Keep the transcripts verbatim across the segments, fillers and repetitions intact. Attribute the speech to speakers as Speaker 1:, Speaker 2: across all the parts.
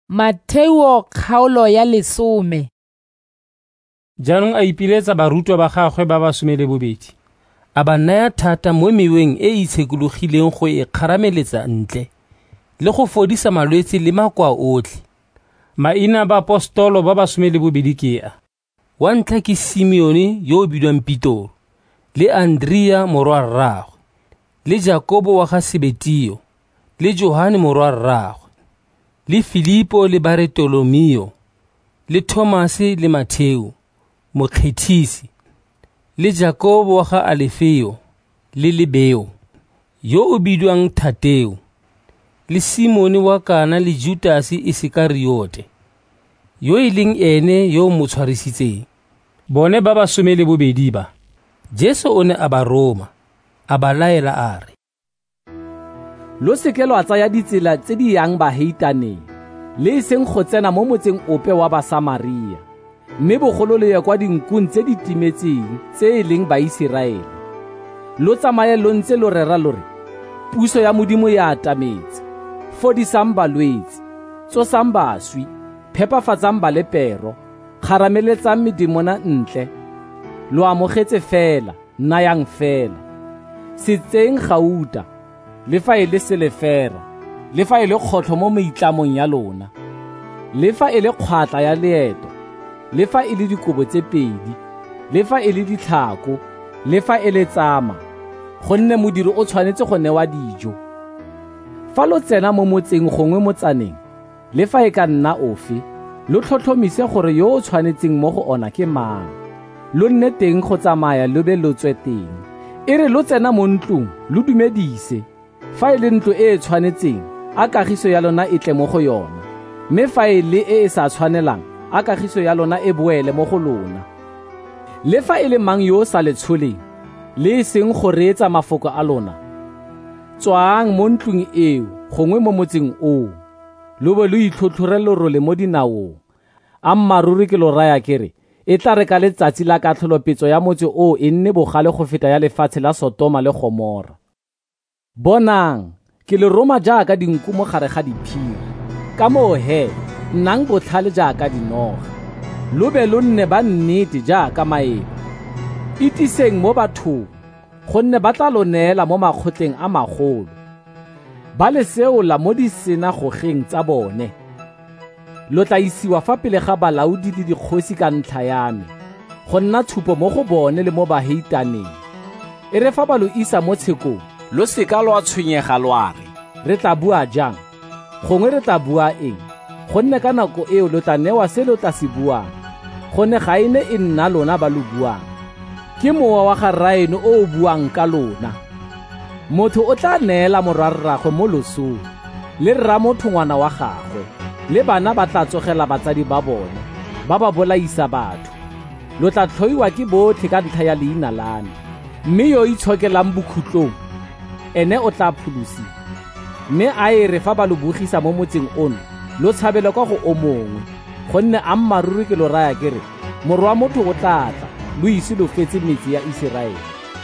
Speaker 1: Mateo kgaolo ya lesome.
Speaker 2: Jaanong a ipiletsa barutwa ba gagwe ba ba some le bobedi. A ba naya thata mo meweng e e tshekologileng go e kgarameletsa ntle, le go fodisa malwetse le makwa otlhe. Maina ba apostolo ba ba some le bobedi ke a: wa ntlha ke Simeone yo o bidiwang Pitoro, le Andrea morwa rragwe, le Jakobo wa ga Sebetio, le Johane morwa rragwe, le Filipo le Bartolomeo, le Thomase le Matheo mokgethisi, le Jakobo wa ga Alefeo, le Lebeo yo o bidiwang Thadeo, le Simone wa Kana le Judase Isikariote yo e leng ene yo mo tshwarisitseng. Bone ba ba some le bobedi ba, Jesu o ne a ba roma, a ba laela a re:
Speaker 3: lo seke lwa tsaya ditsela tse di yang baheitaneng, le eseng go tsena mo motseng ope wa Basamaria, mme bogolo le ye kwa dinkung tse di timetseng tse e leng Baiseraele. Lo tsamaye lo ntse lo rera lo re, puso ya Modimo ya atametse, fodisang balwetse, tsosang baswi, phepafatsang balepero, kgarameletsang medimona ntle. Lo amogetse fela, nayang fela. Setseng gauta, le fa e le selefera, le fa e le kgotlho mo meitlamong ya lona, le fa e le kgwatla ya leeto, le fa e le dikobo tse pedi, le fa e le ditlhako, le fa e le tsama, gonne modiri o tshwanetse go newa dijo. Fa lo tsena mo motseng gongwe motsaneng, le fa e ka nna ofe, lo tlhotlhomise gore yo o tshwanetseng mo go ona ke mang. Lo nne teng go tsamaya lo be lo tswe teng. E re lo tsena mo ntlong, lo dumedise. Fa e le ntlo e e tshwanetseng, a kagiso ya lona e tle mo go yona. Mme fa e le e e sa tshwanelang, a kagiso ya lona e boele mo go lona. Le fa e le mang yo o sa le tsholeng, le e seng go reetsa mafoko a lona, tswang mo ntlong eo gongwe mo motseng oo, lo bo lo itlhotlhore lerole mo dinaong. A mmaruri ke lo raya kere, e tla re ka letsatsi la katlholopetso ya motse oo e nne bogale go feta ya lefatshe la Sotoma le Gomora. Bonang, ke le roma jaaka dinku mo gare ga diphiri. Ka moo he, nnang botlhale jaaka dinoga. Lo be lo nne ba nnete jaaka maeba. Itiseng mo bathong, gonne ba tla lo neela mo makgotleng a magolo. Ba le seola mo disenagogeng tsa bone. Lo tla isiwa fa pele ga balaodi le dikgosi ka ntlha ya me, go nna tshupo mo go bone le mo baheitaneng. E re fa ba lo isa mo tshekong, lo seka lwa tshwenyega lwa re, re tla bua jang, gongwe re tla bua eng, gonne ka nako eo lo tla newa se lo tla se buang, gonne ga ene e nna lona ba lo buang. Ke mowa wa ga Rraeno o o buang ka lona. Motho o tla neela morwa rragwe mo losong, le rra motho ngwana wa gagwe, le bana ba tla tsogela batsadi ba bone, ba ba bolaisa batho. Lo tla tlhoiwa ke botlhe ka ntlha ya leina lane, mme yo itshokelang bokhutlong, ene o tla phulosiwa. Mme a e re fa ba lo bogisa mo motseng ono, lo tshabele kwa go o mongwe, gonne a mmaruri ke lo raya kere, morwa motho o tla tla, lo ise lo fetse metsi ya Iseraele.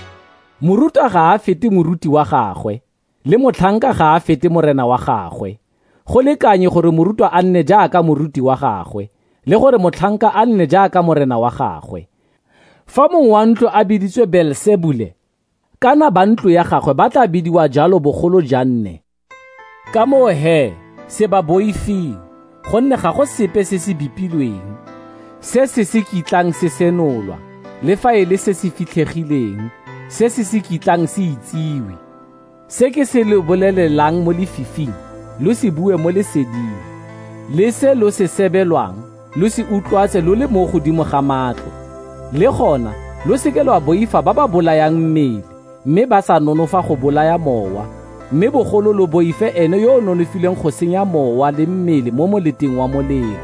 Speaker 3: Moruta ga a fete moruti wa gagwe, le motlhanka ga a fete morena wa gagwe. Go lekanye gore morutwa a nne jaaka moruti wa gagwe, le gore motlhanka a nne jaaka morena wa gagwe. Fa mong wa ntlo a biditswe Beelzebule, kana ba ntlo ya gagwe ba tla bidiwa jalo bogolo janne. Ka moo he, se ba boifing, gonne ga go sepe se se bipilweng, se se se kitlang se senolwa, le fa e le se se fitlhegileng, se se se kitlang se itsiwe. Se ke se le bolelelang mo lefifing, lo se bue mo leseding, le se lo se sebelwang, lo se utlwatse lo le mo godimo ga matlo. Le gona, lo seke lwa boifa ba ba bolayang mmele, mme ba sa nonofa go bolaya mowa, mme bogolo lo boife ene yo o nonofileng go senya mowa le mmele mo moleteng wa molelo.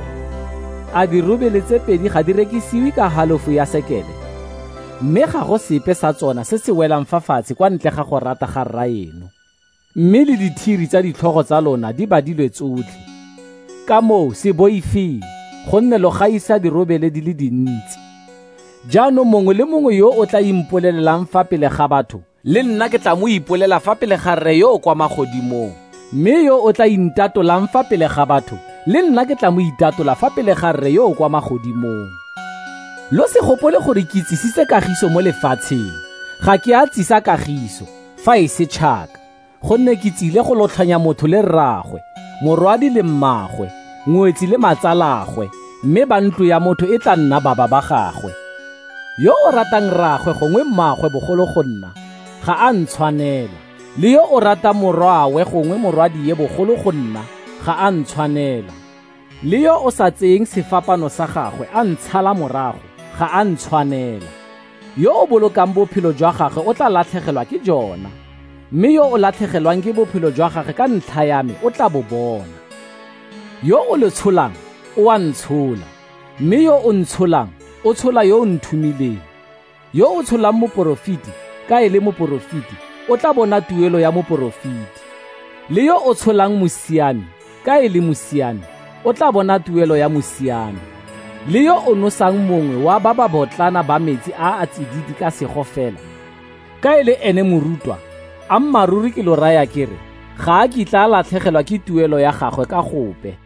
Speaker 3: A dirobele tse pedi ga di rekisiwe ka halofo ya sekele, mme ga go sepe sa tsona se se welang fa fatshe kwa ntle ga go rata ga Rraeno. Mme le dithiri tsa ditlhogo tsa lona di badilwe tsotlhe. Ka moo se boifeng, gonne lo gaisa dirobele di le dintsi. Jaanong mongwe le mongwe yo o tla impolelelang fa pele ga batho, le nna ke tla mo ipolela fa pele ga Rre yo o kwa magodimong. Mme yo o tla intatolang fa pele ga batho, le nna ke tla mo itatola fa pele ga rre yo o kwa magodimong. Lo se gopole gore ke itsisitse kagiso mo lefatsheng. Ga ke a tsisa kagiso fa e se tšhaka, gonne ke tsile go lotlhanya motho le rraagwe, morwadi le mmagwe, ngwetsi le matsalagwe, mme ba ntlo ya motho e tla nna baba ba gagwe. Yo o ratang rraagwe gongwe mmagwe bogolo go nna, ga a ntshwanela. Le yo o rata morwawe gongwe morwadi ye bogolo go nna, ga a ntshwanela. Le yo o sa tseyeng sefapano sa gagwe a ntshala morago, ga a ntshwanela. Yo o bolokang bophelo jwa gagwe o tla latlhegelwa ke jona, mme yo o latlhegelwang ke bophelo jwa gagwe ka ntlha ya me o tla bo bona. Yo o le tsholang o a ntshola, mme yo o ntsholang o tshola yo o nthumileng. Yo o tsholang moporofiti ka e le moporofiti o tla bona tuelo ya moporofiti. Le yo o tsholang mosiami ka e le mosiami o tla bona tuelo ya mosiami. Le yo o nosang mongwe wa ba ba botlana ba metsi a a tsididi ka sego fela, ka e le ene morutwa, a mmaruri ke lo raya kere, ga a kitla a latlhegelwa ke tuelo ya gagwe ka gope.